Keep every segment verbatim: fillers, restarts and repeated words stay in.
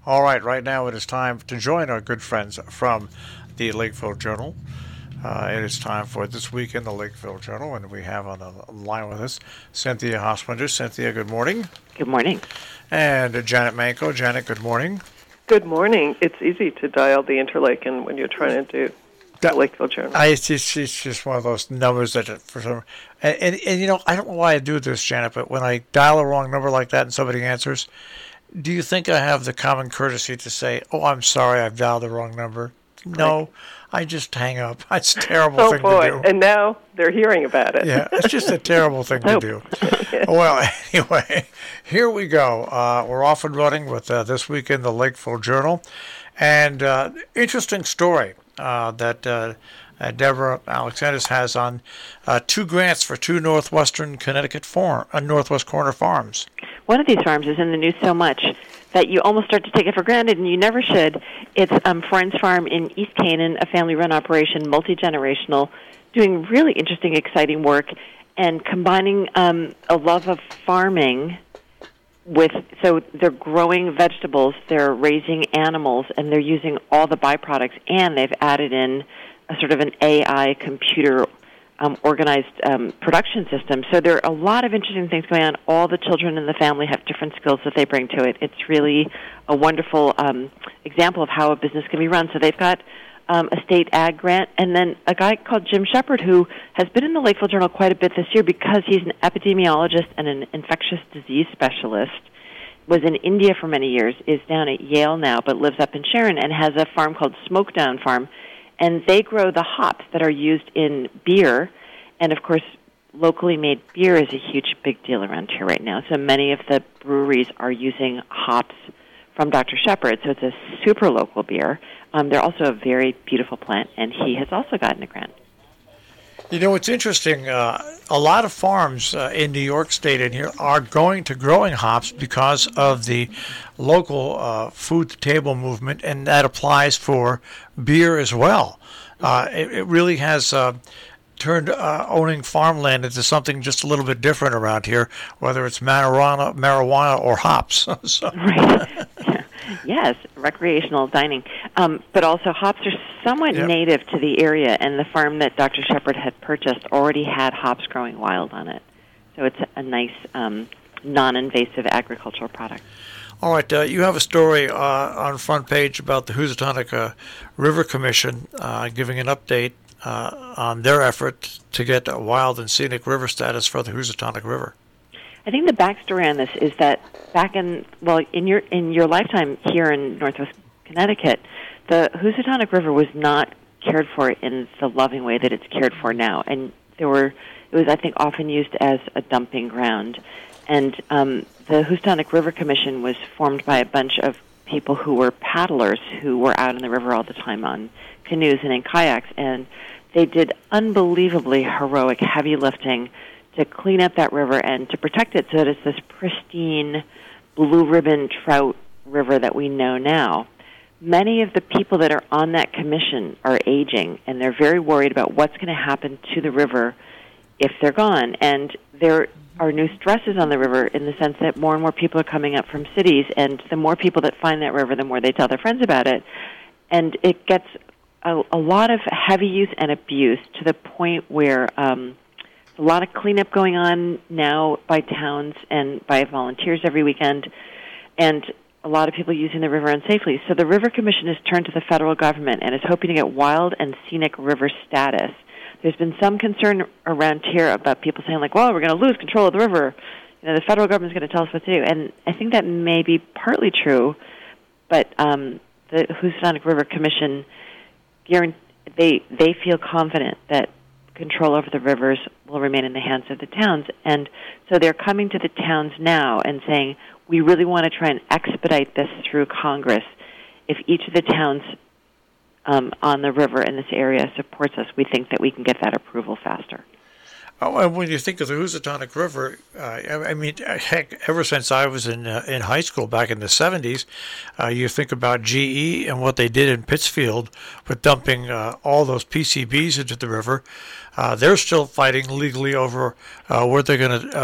All right, right now it is time to join our good friends from the Lakeville Journal. Uh, it is time for This Week in the Lakeville Journal, and we have on the line with us Cynthia Hoswinder. Cynthia, good morning. Good morning. And Janet Manko. Janet, good morning. Good morning. It's easy to dial the Interlaken when you're trying to do the Lakeville Journal. I, it's, just, it's just one of those numbers that, for some, and, and, and you know, I don't know why I do this, Janet, but when I dial a wrong number like that and somebody answers, do you think I have the common courtesy to say, "Oh, I'm sorry, I've dialed the wrong number"? No, right. I just hang up. It's a terrible oh, thing boy. to do. And now they're hearing about it. Yeah, it's just a terrible thing to do. Yeah. Well, anyway, here we go. Uh, we're off and running with uh, This Week in the Lakeville Journal. And uh, interesting story uh, that uh, uh, Deborah Alexanders has on uh, two grants for two Northwestern Connecticut farm, uh, Northwest Corner farms. One of these farms is in the news so much that you almost start to take it for granted, and you never should. It's um, Friends Farm in East Canaan, a family-run operation, multi-generational, doing really interesting, exciting work, and combining um, a love of farming with, so they're growing vegetables, they're raising animals, and they're using all the byproducts, and they've added in a sort of an A I computer Um, organized um, production system. So there are a lot of interesting things going on. All the children in the family have different skills that they bring to it. It's really a wonderful um, example of how a business can be run. So they've got um, a state ag grant, and then a guy called Jim Shepard, who has been in the Lakeville Journal quite a bit this year because he's an epidemiologist and an infectious disease specialist, was in India for many years, is down at Yale now, but lives up in Sharon and has a farm called Smokedown Farm. And they grow the hops that are used in beer. And, of course, locally made beer is a huge, big deal around here right now. So many of the breweries are using hops from Doctor Shepard. So it's a super local beer. Um, they're also a very beautiful plant, and he has also gotten a grant. You know, it's interesting. Uh, a lot of farms uh, in New York State and here are going to growing hops because of the local uh, food-to-table movement, and that applies for beer as well. Uh, it, it really has uh, turned uh, owning farmland into something just a little bit different around here, whether it's marijuana, marijuana or hops. so. Right. Yes, recreational dining. Um, but also hops are somewhat yep. native to the area, and the farm that Doctor Shepard had purchased already had hops growing wild on it. So it's a nice, um, non-invasive agricultural product. All right, uh, you have a story uh, on the front page about the Housatonic uh, River Commission uh, giving an update uh, on their effort to get a wild and scenic river status for the Housatonic River. I think the backstory on this is that back in, well, in your in your lifetime here in Northwest Connecticut, the Housatonic River was not cared for in the loving way that it's cared for now. And there were, it was, I think, often used as a dumping ground. And um, the Housatonic River Commission was formed by a bunch of people who were paddlers who were out in the river all the time on canoes and in kayaks. And they did unbelievably heroic, heavy lifting to clean up that river and to protect it so that it's this pristine blue ribbon trout river that we know now. Many of the people that are on that commission are aging, and they're very worried about what's going to happen to the river if they're gone. And there are new stresses on the river in the sense that more and more people are coming up from cities, and the more people that find that river, the more they tell their friends about it. And it gets a, a lot of heavy use and abuse to the point where um, a lot of cleanup going on now by towns and by volunteers every weekend, and a lot of people using the river unsafely. So the River Commission has turned to the federal government and is hoping to get wild and scenic river status. There's been some concern around here about people saying, like, well, we're going to lose control of the river. You know, the federal government's going to tell us what to do. And I think that may be partly true, but um, the Housatonic River Commission, they, they feel confident that control over the rivers will remain in the hands of the towns. And so they're coming to the towns now and saying, we really want to try and expedite this through Congress. If each of the towns um, on the river in this area supports us, we think that we can get that approval faster. Oh, and when you think of the Housatonic River, uh, I mean, heck, ever since I was in uh, in high school back in the seventies, uh, you think about G E and what they did in Pittsfield with dumping uh, all those P C Bs into the river. Uh, they're still fighting legally over uh, where they're going to uh,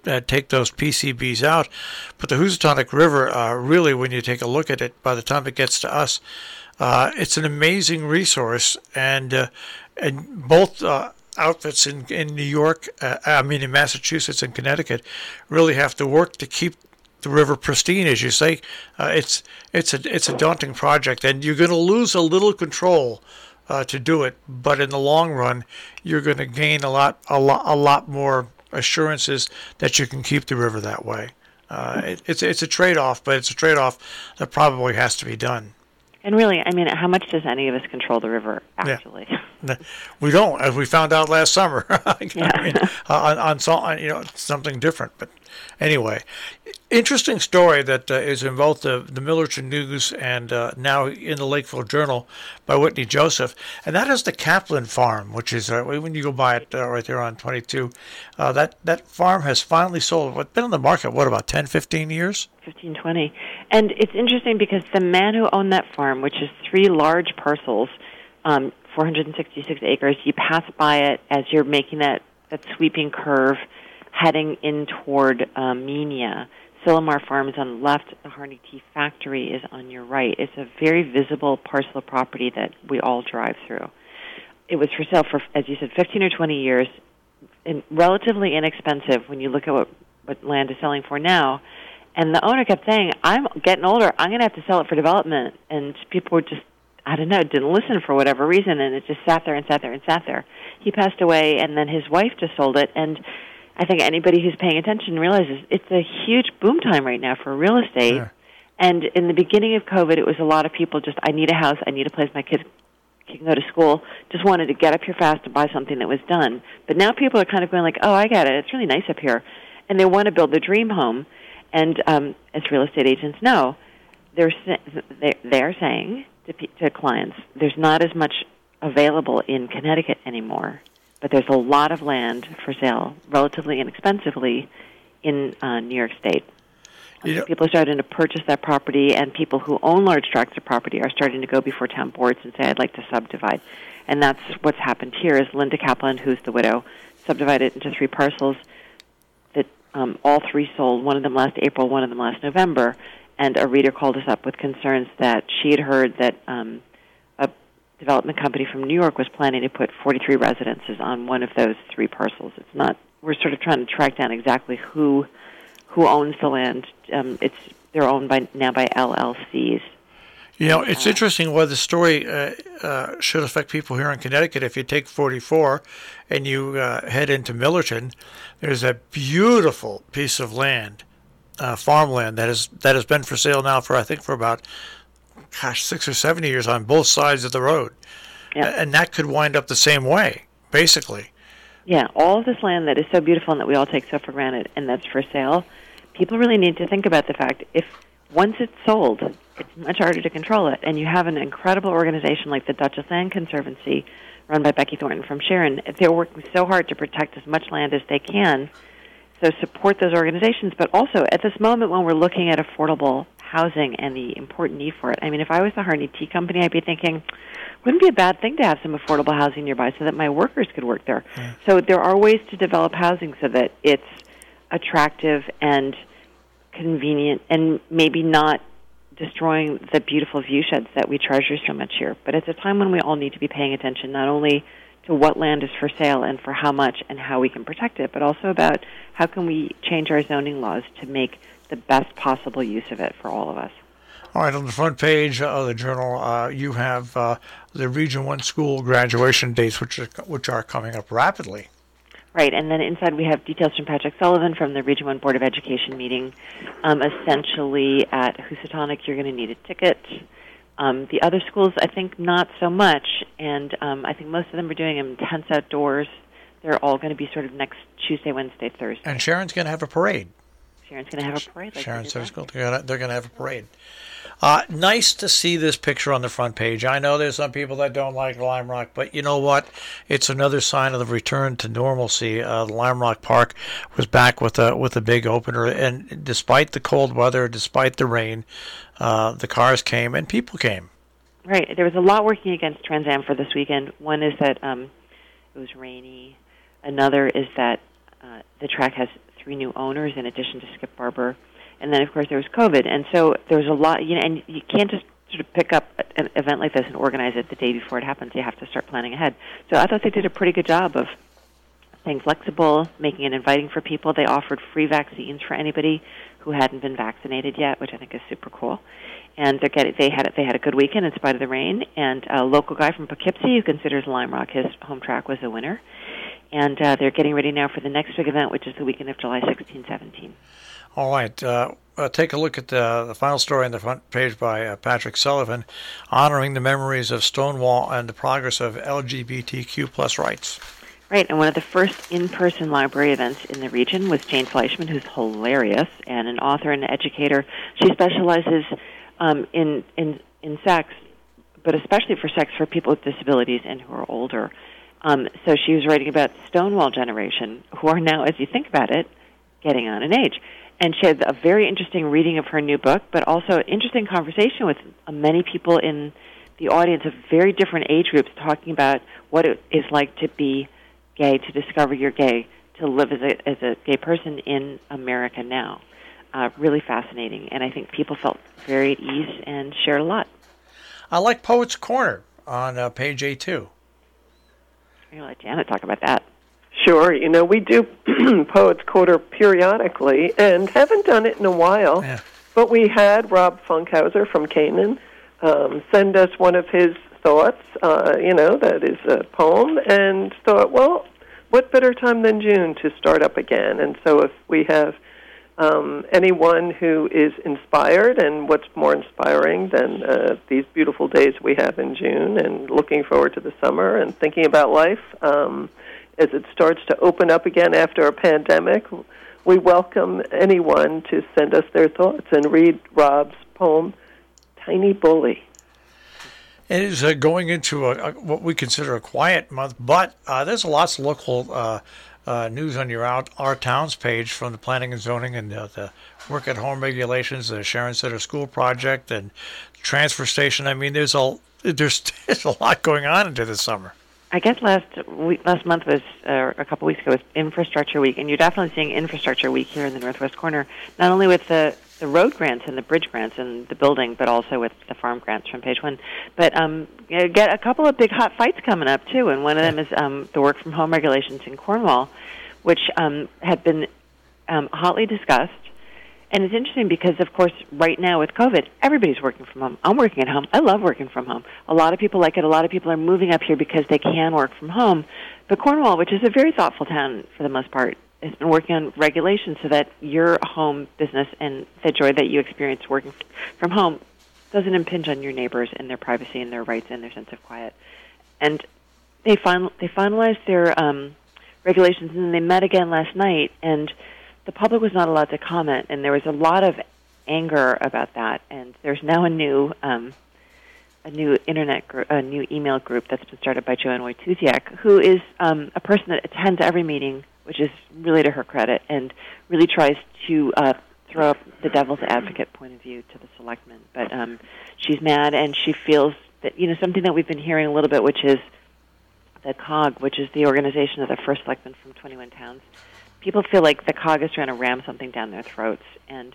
uh, take those P C Bs out. But the Housatonic River, uh, really, when you take a look at it, by the time it gets to us, uh, it's an amazing resource. And uh, and both uh, outfits in, in New York, uh, I mean in Massachusetts and Connecticut, really have to work to keep the river pristine, as you say. Uh, it's it's a it's a daunting project, and you're going to lose a little control uh, to do it. But in the long run, you're going to gain a lot a lot a lot more assurances that you can keep the river that way. Uh, it, it's it's a trade-off, but it's a trade-off that probably has to be done. And really, I mean, how much does any of us control the river, actually? Yeah. We don't, as we found out last summer. I Yeah. mean, on, on, on you know, something different. But anyway, interesting story that uh, is in both the, the Millerton News and uh, now in the Lakeville Journal by Whitney Joseph, and that is the Kaplan Farm, which is, uh, when you go by it uh, right there on twenty-two, uh, that, that farm has finally sold. It's been on the market, what, about ten, fifteen years? fifteen, twenty. And it's interesting because the man who owned that farm, which is three large parcels, um, four hundred sixty-six acres, you pass by it as you're making that, that sweeping curve heading in toward uh, Menia. Sillamar Farm is on the left. The Harney Tea Factory is on your right. It's a very visible parcel of property that we all drive through. It was for sale for, as you said, fifteen or twenty years, and relatively inexpensive when you look at what, what land is selling for now. And the owner kept saying, I'm getting older. I'm going to have to sell it for development. And people were just, I don't know, didn't listen for whatever reason, and it just sat there and sat there and sat there. He passed away, and then his wife just sold it. And I think anybody who's paying attention realizes it's a huge boom time right now for real estate. Yeah. And in the beginning of COVID, it was a lot of people just, I need a house, I need a place my kids can go to school, just wanted to get up here fast and buy something that was done. But now people are kind of going like, oh, I get it, it's really nice up here. And they want to build the dream home. And um, as real estate agents know, they're they're saying to, to clients, there's not as much available in Connecticut anymore, but there's a lot of land for sale relatively inexpensively in uh, New York State. You know, people are starting to purchase that property, and people who own large tracts of property are starting to go before town boards and say, I'd like to subdivide. And that's what's happened here is Linda Kaplan, who's the widow, subdivided into three parcels. Um, all three sold, one of them last April, one of them last November, and a reader called us up with concerns that she had heard that um, a development company from New York was planning to put forty-three residences on one of those three parcels. It's not, we're sort of trying to track down exactly who who owns the land. Um, it's they're owned by now by L L Cs. You know, it's interesting why the story uh, uh, should affect people here in Connecticut. If you take forty-four and you uh, head into Millerton, there's a beautiful piece of land, uh, farmland, that is that has been for sale now for, I think, for about, gosh, six or seven years on both sides of the road. Yeah. And that could wind up the same way, basically. Yeah, all of this land that is so beautiful and that we all take so for granted, and that's for sale, people really need to think about the fact if once it's sold, it's much harder to control it. And you have an incredible organization like the Duchess Land Conservancy, run by Becky Thornton from Sharon. They're working so hard to protect as much land as they can. So support those organizations. But also, at this moment when we're looking at affordable housing and the important need for it, I mean, if I was the Harney Tea Company, I'd be thinking, wouldn't it be a bad thing to have some affordable housing nearby so that my workers could work there? Yeah. So there are ways to develop housing so that it's attractive and convenient and maybe not destroying the beautiful view sheds that we treasure so much here. But it's a time when we all need to be paying attention not only to what land is for sale and for how much and how we can protect it, but also about how can we change our zoning laws to make the best possible use of it for all of us. All right, on the front page of the Journal, uh, you have uh, the Region one school graduation dates, which are, which are coming up rapidly. Right, and then inside we have details from Patrick Sullivan from the Region one Board of Education meeting. Um, essentially, at Housatonic, you're going to need a ticket. Um, the other schools, I think, not so much, and um, I think most of them are doing them tents outdoors. They're all going to be sort of next Tuesday, Wednesday, Thursday. And Sharon's going to have a parade. Sharon's going to have a parade. Like Sharon said school. They're going to have a parade. Uh, nice to see this picture on the front page. I know there's some people that don't like Lime Rock, but you know what? It's another sign of the return to normalcy. Uh, the Lime Rock Park was back with a with a big opener, and despite the cold weather, despite the rain, uh, the cars came and people came. Right. There was a lot working against Trans Am for this weekend. One is that um, it was rainy. Another is that uh, the track has three new owners in addition to Skip Barber. And then, of course, there was COVID. And so there was a lot, you know, and you can't just sort of pick up an event like this and organize it the day before it happens. You have to start planning ahead. So I thought they did a pretty good job of staying flexible, making it inviting for people. They offered free vaccines for anybody who hadn't been vaccinated yet, which I think is super cool. And they're getting, they had they had a good weekend in spite of the rain. And a local guy from Poughkeepsie who considers Lime Rock his home track was a winner. And uh, they're getting ready now for the next big event, which is the weekend of July sixteenth, seventeenth. All right. Uh, uh, take a look at the, the final story on the front page by uh, Patrick Sullivan, honoring the memories of Stonewall and the progress of L G B T Q plus rights. Right, and one of the first in-person library events in the region was Jane Fleischman, who's hilarious, and an author and an educator. She specializes um, in, in, in sex, but especially for sex for people with disabilities and who are older. Um, so she was writing about the Stonewall generation, who are now, as you think about it, getting on in age. And she had a very interesting reading of her new book, but also an interesting conversation with uh, many people in the audience of very different age groups talking about what it is like to be gay, to discover you're gay, to live as a, as a gay person in America now. Uh, really fascinating, and I think people felt very at ease and shared a lot. I like Poets Corner on uh, page A two. I'm going to let Janet talk about that. Sure. You know, we do Poets Quarter periodically and haven't done it in a while. Yeah. But we had Rob Funkhauser from Canaan um, send us one of his thoughts, uh, you know, that is a poem, and thought, well, what better time than June to start up again? And so if we have um, anyone who is inspired, and what's more inspiring than uh, these beautiful days we have in June and looking forward to the summer and thinking about life, um, as it starts to open up again after a pandemic, we welcome anyone to send us their thoughts and read Rob's poem, Tiny Bully. It is uh, going into a, a, what we consider a quiet month, but uh, there's lots of local uh, uh, news on your out, Our Towns page from the Planning and Zoning and uh, the Work at Home regulations, the Sharon Center School Project, and transfer station. I mean, there's a there's, there's a lot going on into the summer. I guess last week, last month was, uh, a couple weeks ago, was Infrastructure Week, and you're definitely seeing Infrastructure Week here in the Northwest Corner, not only with the, the road grants and the bridge grants and the building, but also with the farm grants from page one. But um, you get a couple of big hot fights coming up, too, and one of them is um, the work-from-home regulations in Cornwall, which um, have been um, hotly discussed. And it's interesting because, of course, right now with COVID, everybody's working from home. I'm working at home. I love working from home. A lot of people like it. A lot of people are moving up here because they can work from home. But Cornwall, which is a very thoughtful town for the most part, has been working on regulations so that your home business and the joy that you experience working from home doesn't impinge on your neighbors and their privacy and their rights and their sense of quiet. And they, fin- they finalized their um, regulations, and they met again last night, and the public was not allowed to comment, and there was a lot of anger about that. And there's now a new, um, a new internet, gr- a new email group that's been started by Joanne Wojtusiak, who is um, a person that attends every meeting, which is really to her credit, and really tries to uh, throw up the devil's advocate point of view to the selectmen. But um, she's mad, and she feels that, you know, something that we've been hearing a little bit, which is the C O G, which is the organization of the first selectmen from twenty-one towns. People feel like the C O G is trying to ram something down their throats, and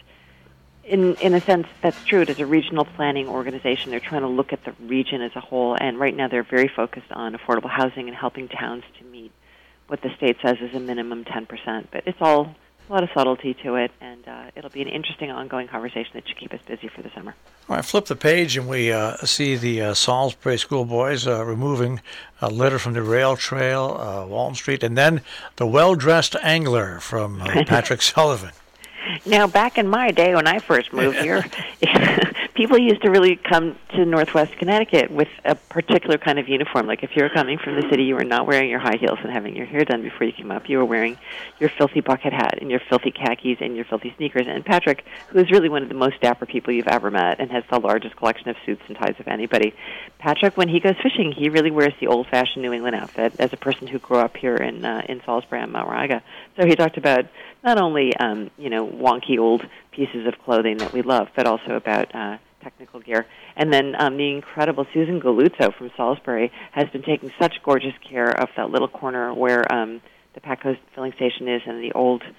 in in a sense, that's true. It is a regional planning organization. They're trying to look at the region as a whole, and right now they're very focused on affordable housing and helping towns to meet what the state says is a minimum ten percent. But it's all a lot of subtlety to it, and uh, it'll be an interesting ongoing conversation that should keep us busy for the summer. All right, flip the page, and we uh, see the uh, Salisbury schoolboys uh, removing a litter from the rail trail, uh, Walton Street, and then the well-dressed angler from uh, Patrick Sullivan. Now, back in my day when I first moved here, people used to really come to Northwest Connecticut with a particular kind of uniform. Like if you were coming from the city, you were not wearing your high heels and having your hair done before you came up. You were wearing your filthy bucket hat and your filthy khakis and your filthy sneakers. And Patrick, who is really one of the most dapper people you've ever met and has the largest collection of suits and ties of anybody, Patrick, when he goes fishing, he really wears the old-fashioned New England outfit as a person who grew up here in uh, in Salisbury and Mount Raga. So he talked about not only, um, you know, wonky old pieces of clothing that we love, but also about uh, technical gear. And then um, the incredible Susan Galuzzo from Salisbury has been taking such gorgeous care of that little corner where um, the Patco filling station is and the old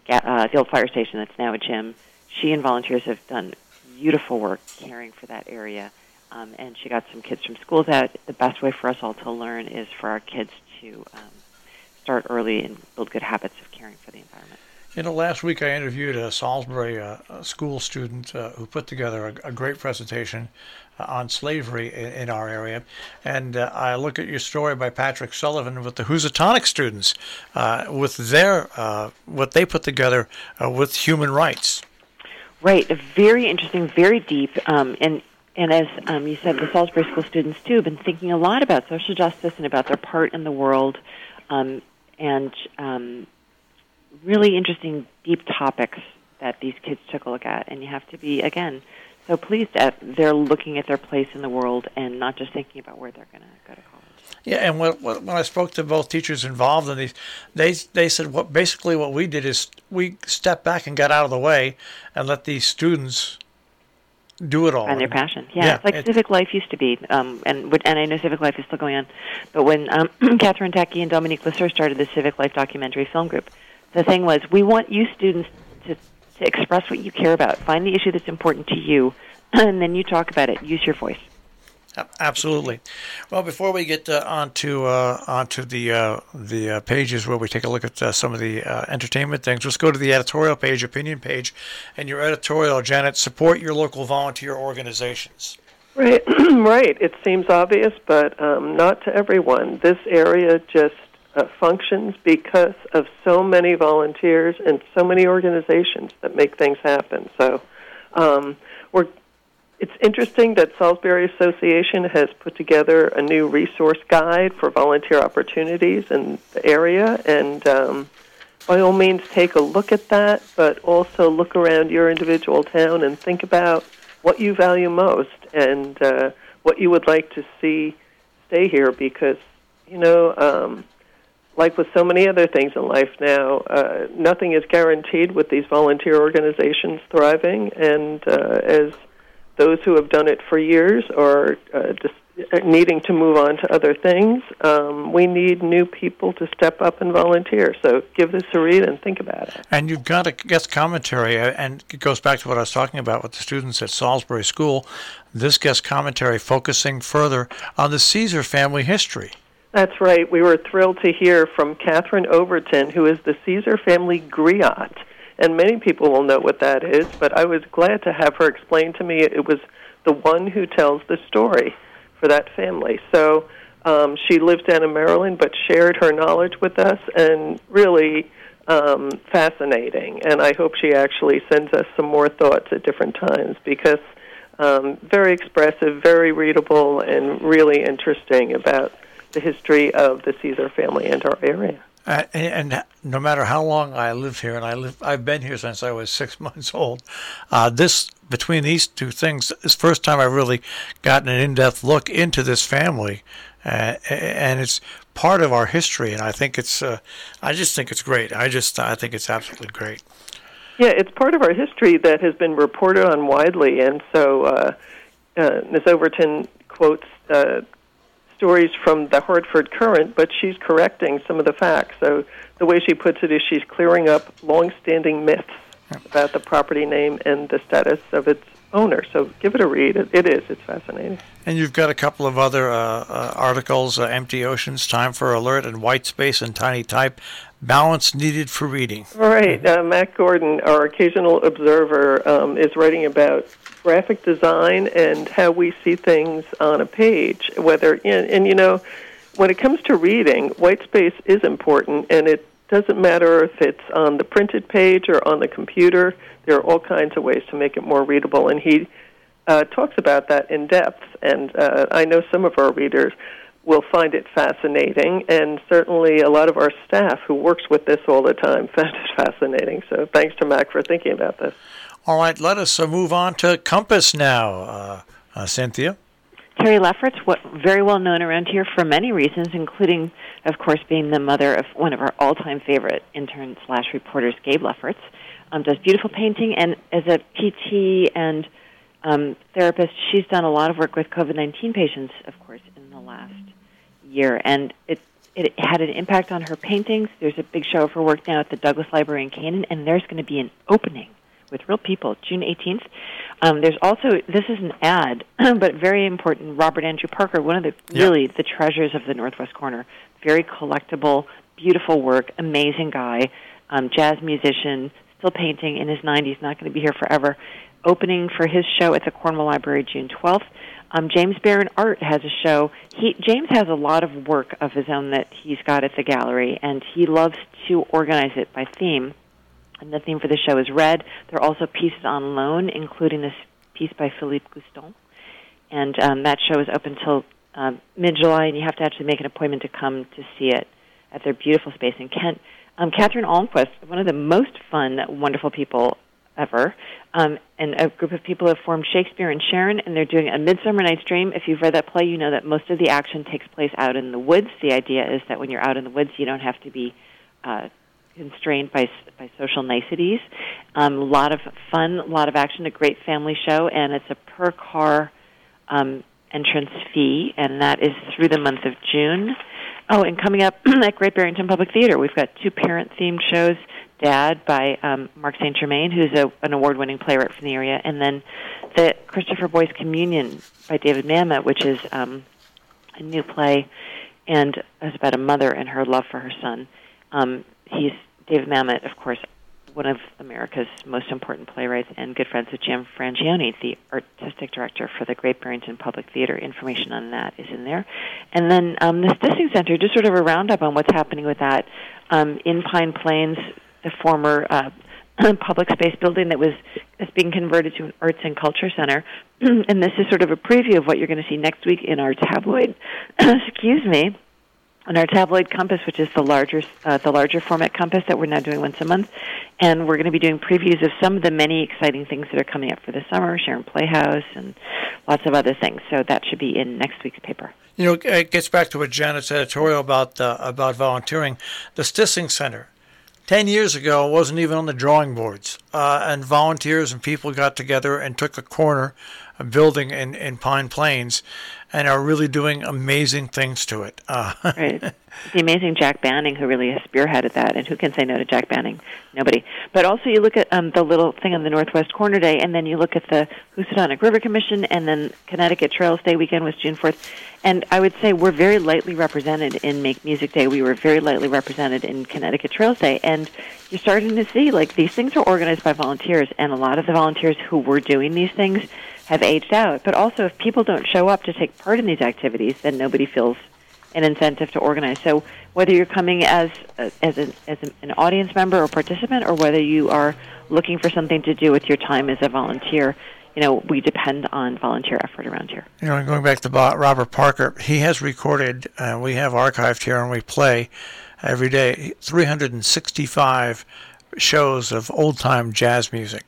uh, the old fire station that's now a gym. She and volunteers have done beautiful work caring for that area, um, and she got some kids from schools out. The best way for us all to learn is for our kids to um, start early and build good habits of caring for the environment. You know, last week I interviewed a Salisbury uh, a school student uh, who put together a, a great presentation uh, on slavery in, in our area. And uh, I look at your story by Patrick Sullivan with the Housatonic students, uh, with their uh, what they put together uh, with human rights. Right, very interesting, very deep, um, and and as um, you said, the Salisbury School students too have been thinking a lot about social justice and about their part in the world, um, and um, really interesting, deep topics that these kids took a look at. And you have to be, again, so pleased that they're looking at their place in the world and not just thinking about where they're going to go to college. Yeah, and when, when I spoke to both teachers involved in these, they they said what basically what we did is we stepped back and got out of the way and let these students do it all. Find their passion. Yeah, yeah it's like it, Civic Life used to be, um, and and I know Civic Life is still going on. But when um, Catherine Tacky and Dominique Lesseur started the Civic Life documentary film group, the thing was, we want you students to, to express what you care about. Find the issue that's important to you, and then you talk about it. Use your voice. Absolutely. Well, before we get uh, onto uh, onto the uh, the uh, pages where we take a look at uh, some of the uh, entertainment things, let's go to the editorial page, opinion page, and your editorial, Janet. Support your local volunteer organizations. Right, right. It seems obvious, but um, not to everyone. This area just uh, functions because of so many volunteers and so many organizations that make things happen. So um, we're. It's interesting that Salisbury Association has put together a new resource guide for volunteer opportunities in the area, and um, by all means take a look at that, but also look around your individual town and think about what you value most and uh, what you would like to see stay here, because, you know, um, like with so many other things in life now, uh, nothing is guaranteed with these volunteer organizations thriving, and uh, as those who have done it for years are uh, just needing to move on to other things, um, we need new people to step up and volunteer. So give this a read and think about it. And you've got a guest commentary, and it goes back to what I was talking about with the students at Salisbury School, this guest commentary focusing further on the Caesar family history. That's right. We were thrilled to hear from Catherine Overton, who is the Caesar family griot. And many people will know what that is, but I was glad to have her explain to me it was the one who tells the story for that family. So um, she lives down in Maryland, but shared her knowledge with us, and really um, fascinating. And I hope she actually sends us some more thoughts at different times, because um, very expressive, very readable, and really interesting about the history of the Caesar family and our area. Uh, and, and no matter how long I live here, and I live, I've been here since I was six months old, uh, this, between these two things, is the first time I've really gotten an in-depth look into this family, uh, and it's part of our history, and I think it's, uh, I just think it's great. I just, I think it's absolutely great. Yeah, it's part of our history that has been reported on widely, and so uh, uh, Miz Overton quotes uh, stories from the Hartford Courant, but she's correcting some of the facts. So the way she puts it is she's clearing up long-standing myths about the property name and the status of its owner. So give it a read. It, it is. It's fascinating. And you've got a couple of other uh, uh, articles, uh, Empty Oceans, Time for Alert, and White Space and Tiny Type, Balance Needed for Reading. All right. Uh, Matt Gordon, our occasional observer, um, is writing about graphic design and how we see things on a page. Whether and, and you know, when it comes to reading, white space is important, and it doesn't matter if it's on the printed page or on the computer. There are all kinds of ways to make it more readable, and he uh, talks about that in depth. And uh, I know some of our readers will find it fascinating, and certainly a lot of our staff who works with this all the time found it fascinating. So thanks to Mac for thinking about this. All right, let us uh, move on to Compass now, uh, uh, Cynthia. Terry Lefferts, what very well known around here for many reasons, including, of course, being the mother of one of our all-time favorite intern slash reporters, Gabe Lefferts, um, does beautiful painting, and as a P T and um, therapist, she's done a lot of work with COVID nineteen patients, of course, in the last year. And it it had an impact on her paintings. There's a big show of her work now at the Douglas Library in Canaan, and there's going to be an opening with real people, June eighteenth. Um, there's also, this is an ad, but very important, Robert Andrew Parker, one of the, yep. really, the treasures of the Northwest Corner. Very collectible, beautiful work, amazing guy, um, jazz musician, still painting in his nineties, not going to be here forever. Opening for his show at the Cornwall Library June twelfth. Um, James Barron Art has a show. He James has a lot of work of his own that he's got at the gallery, and he loves to organize it by theme. And the theme for the show is red. There are also pieces on loan, including this piece by Philippe Guston. And um, that show is open until um, mid-July, and you have to actually make an appointment to come to see it at their beautiful space in Kent. Um, Catherine Almquist, one of the most fun, wonderful people ever, um, and a group of people have formed Shakespeare and Sharon, and they're doing A Midsummer Night's Dream. If you've read that play, you know that most of the action takes place out in the woods. The idea is that when you're out in the woods, you don't have to be uh, constrained by by social niceties. Um, a lot of fun, a lot of action, a great family show, and it's a per-car um, entrance fee, and that is through the month of June. Oh, and coming up at Great Barrington Public Theater, we've got two parent-themed shows, Dad by um, Mark Saint Germain, who's a, an award-winning playwright from the area, and then the Christopher Boyce Communion by David Mamet, which is um, a new play, and it's about a mother and her love for her son. Um, he's David Mamet, of course, one of America's most important playwrights and good friends with Jim Frangione, the artistic director for the Great Barrington Public Theater. Information on that is in there. And then um, the Stissing Center, just sort of a roundup on what's happening with that. Um, in Pine Plains, the former uh, public space building that was is being converted to an arts and culture center. And this is sort of a preview of what you're going to see next week in our tabloid, excuse me, on our tabloid Compass, which is the larger uh, the larger format Compass that we're now doing once a month. And we're going to be doing previews of some of the many exciting things that are coming up for the summer, Sharon Playhouse, and lots of other things. So that should be in next week's paper. You know, it gets back to what Janet's editorial about uh, about volunteering. The Stissing Center, ten years ago, wasn't even on the drawing boards. Uh, and volunteers and people got together and took a corner, a building in, in Pine Plains, and are really doing amazing things to it. Uh, right. The amazing Jack Banning, who really has spearheaded that, and who can say no to Jack Banning? Nobody. But also you look at um, the little thing on the Northwest Corner Day, and then you look at the Housatonic River Commission, and then Connecticut Trails Day weekend was June fourth. And I would say we're very lightly represented in Make Music Day. We were very lightly represented in Connecticut Trails Day. And you're starting to see, like, these things are organized by volunteers, and a lot of the volunteers who were doing these things have aged out. But also, if people don't show up to take part in these activities, then nobody feels an incentive to organize. So whether you're coming as a, as, an, as an audience member or participant, or whether you are looking for something to do with your time as a volunteer, you know, we depend on volunteer effort around here. You know, going back to Robert Parker, he has recorded, uh, we have archived here, and we play every day, three hundred sixty-five shows of old-time jazz music.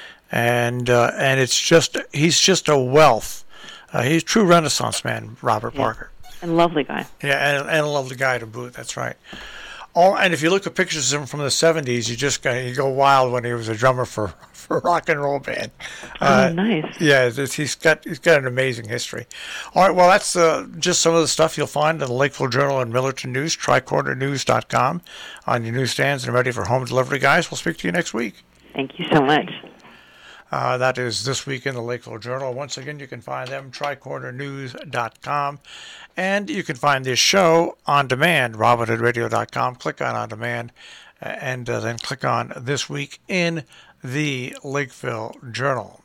And uh, and it's just, he's just a wealth. Uh, he's a true Renaissance man, Robert yeah. Parker. And a lovely guy. Yeah, and, and a lovely guy to boot, that's right. All, and if you look at pictures of him from the seventies, you just go, you go wild when he was a drummer for, for a rock and roll band. Oh, uh, nice. Yeah, it's, he's got he's got an amazing history. All right, well, that's uh, just some of the stuff you'll find in the Lakeville Journal and Millerton News, tricorder news dot com, on your newsstands and ready for home delivery, guys. We'll speak to you next week. Thank you so much. Uh, that is This Week in the Lakeville Journal. Once again, you can find them, tricorder news dot com. And you can find this show on demand, robin hood radio dot com. Click on On Demand, uh, and uh, then click on This Week in the Lakeville Journal.